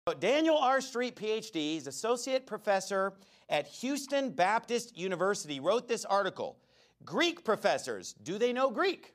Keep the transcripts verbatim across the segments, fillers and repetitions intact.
Daniel R. Street, P H D, is associate professor at Houston Baptist University, wrote this article. Greek professors, do they know Greek?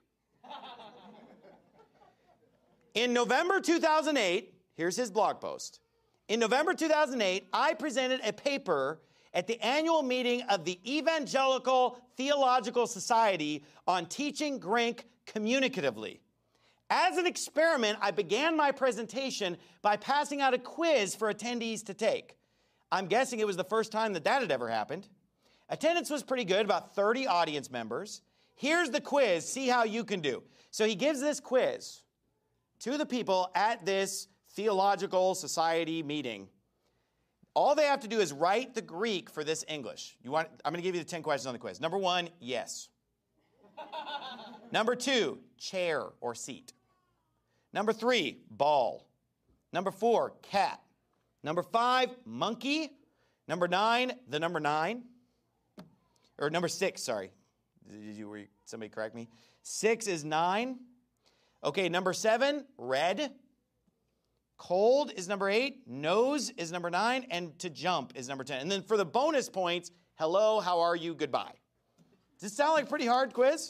In November two thousand eight, here's his blog post. In November two thousand eight, I presented a paper at the annual meeting of the Evangelical Theological Society on teaching Greek communicatively. As an experiment, I began my presentation by passing out a quiz for attendees to take. I'm guessing it was the first time that that had ever happened. Attendance was pretty good, about thirty audience members. Here's the quiz, see how you can do. So he gives this quiz to the people at this theological society meeting. All they have to do is write the Greek for this English. You want? I'm going to give you the ten questions on the quiz. Number one, yes. Number two, chair or seat. Number three, ball. Number four, cat. Number five, monkey. Number nine, the number nine. Or number six, sorry. Did you, were you, somebody correct me? Six is nine. Okay, number seven, red. Cold is number eight. Nose is number nine. And to jump is number ten. And then for the bonus points, hello, how are you, goodbye. Does this sound like a pretty hard quiz?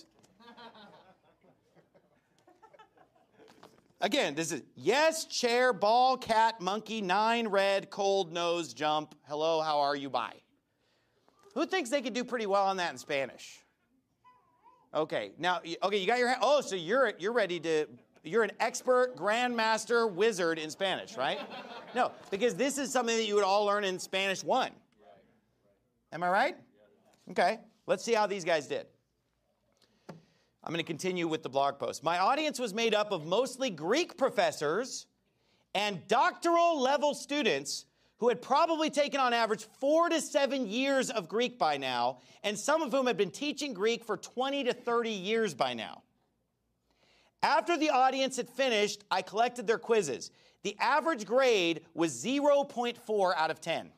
Again, this is yes, chair, ball, cat, monkey, nine, red, cold, nose, jump, hello, how are you, bye. Who thinks they could do pretty well on that in Spanish? Okay, now, okay, you got your hand. Oh, so you're you're ready to, you're an expert, grandmaster, wizard in Spanish, right? No, because this is something that you would all learn in Spanish one. Am I right? Okay, let's see how these guys did. I'm going to continue with the blog post. My audience was made up of mostly Greek professors and doctoral level students who had probably taken on average four to seven years of Greek by now, and some of whom had been teaching Greek for twenty to thirty years by now. After the audience had finished, I collected their quizzes. The average grade was zero point four out of ten.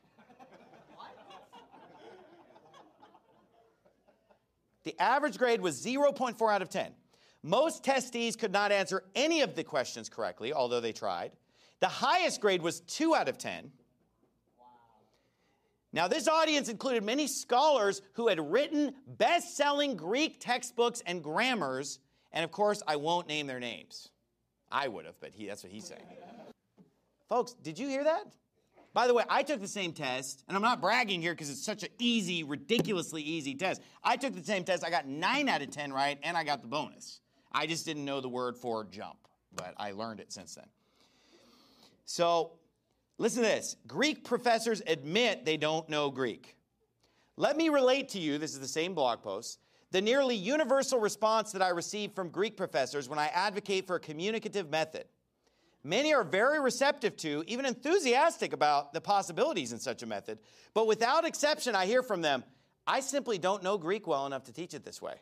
The average grade was zero point four out of ten. Most testees could not answer any of the questions correctly, although they tried. The highest grade was two out of ten. Wow. Now, this audience included many scholars who had written best-selling Greek textbooks and grammars, and of course, I won't name their names. I would have, but he, that's what he's saying. Folks, did you hear that? By the way, I took the same test, and I'm not bragging here because it's such an easy, ridiculously easy test. I took the same test. I got nine out of ten right, and I got the bonus. I just didn't know the word for jump, but I learned it since then. So, listen to this. Greek professors admit they don't know Greek. Let me relate to you, this is the same blog post, the nearly universal response that I receive from Greek professors when I advocate for a communicative method. Many are very receptive to, even enthusiastic about the possibilities in such a method. But without exception, I hear from them, I simply don't know Greek well enough to teach it this way.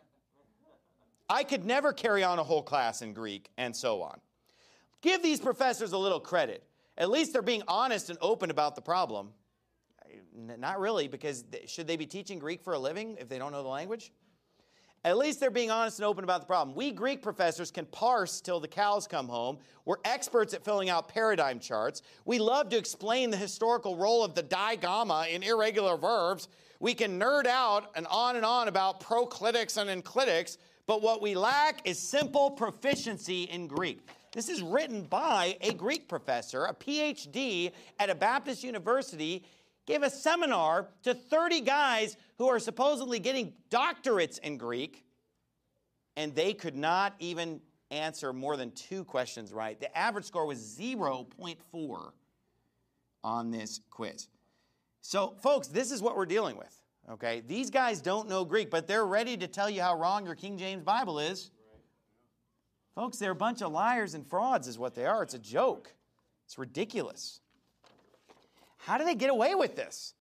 I could never carry on a whole class in Greek, and so on. Give these professors a little credit. At least they're being honest and open about the problem. Not really, because should they be teaching Greek for a living if they don't know the language? At least they're being honest and open about the problem. We Greek professors can parse till the cows come home. We're experts at filling out paradigm charts. We love to explain the historical role of the digamma in irregular verbs. We can nerd out and on and on about proclitics and enclitics, but what we lack is simple proficiency in Greek. This is written by a Greek professor, a P H D at a Baptist university, gave a seminar to thirty guys who are supposedly getting doctorates in Greek, and they could not even answer more than two questions right. The average score was zero point four on this quiz. So, folks, this is what we're dealing with, okay? These guys don't know Greek, but they're ready to tell you how wrong your King James Bible is. Right. Folks, they're a bunch of liars and frauds is what they are. It's a joke. It's ridiculous. How do they get away with this?